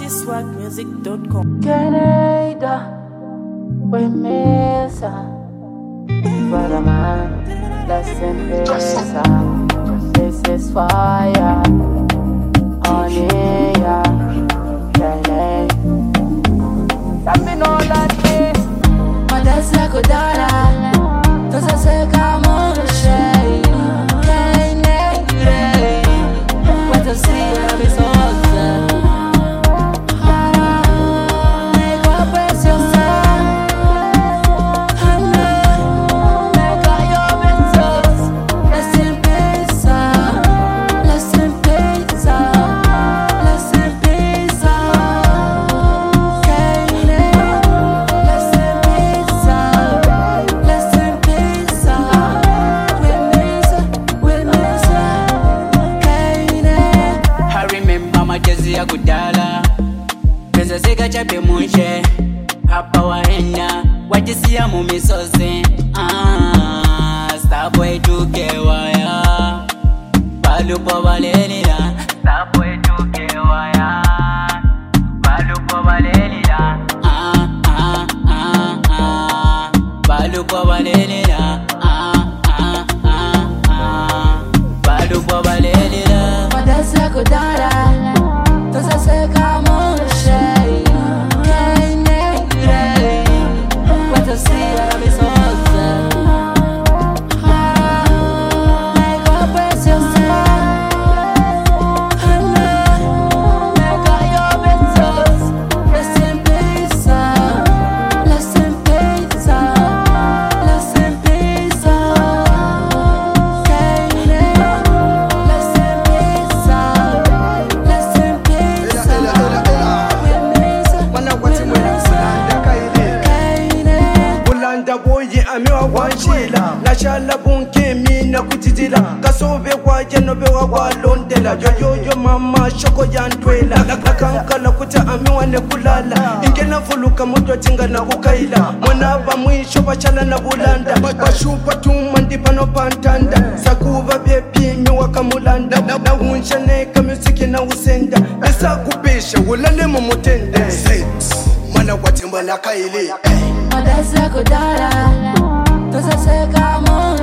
GSwagmusic.com. Canada, we miss her. Brother man, let's embrace her. This is fire on here. Canada, let me know that me. Madasa kodara, tosa seka monoshe. Canada, what I see every soul. Kudala pesa sika chape munche hapa waenda wajisia mumisozi Starboy tukewaya balupo balelila Starboy tukewaya balupo balelila balupo balelila balupo balelila Madasa kodara tosa seka monoshe. What I see every soul. Make up press yourself. Make all your vessels. Rest in peace. Rest in peace. Rest in peace. Rest in peace. Rest in peace. Bulanda boye amiwa wanchila Nashala bunke mina kutidila Kasobe kwa jenobe wa walondela Yoyoyo mama shoko ya ntwela Nakankala kuta amiwa nekulala Ingena fuluka mudwa tinga na kukaila Mwanaba mwisho bachala na bulanda Bashupa tumandipa no pantanda Sakuva bepi miwa kamulanda Na hunsha neka musiki na usenda Esa kubesha ulale mumutende Mana watimba la kaili Madasa kodara tosa seka monoshe.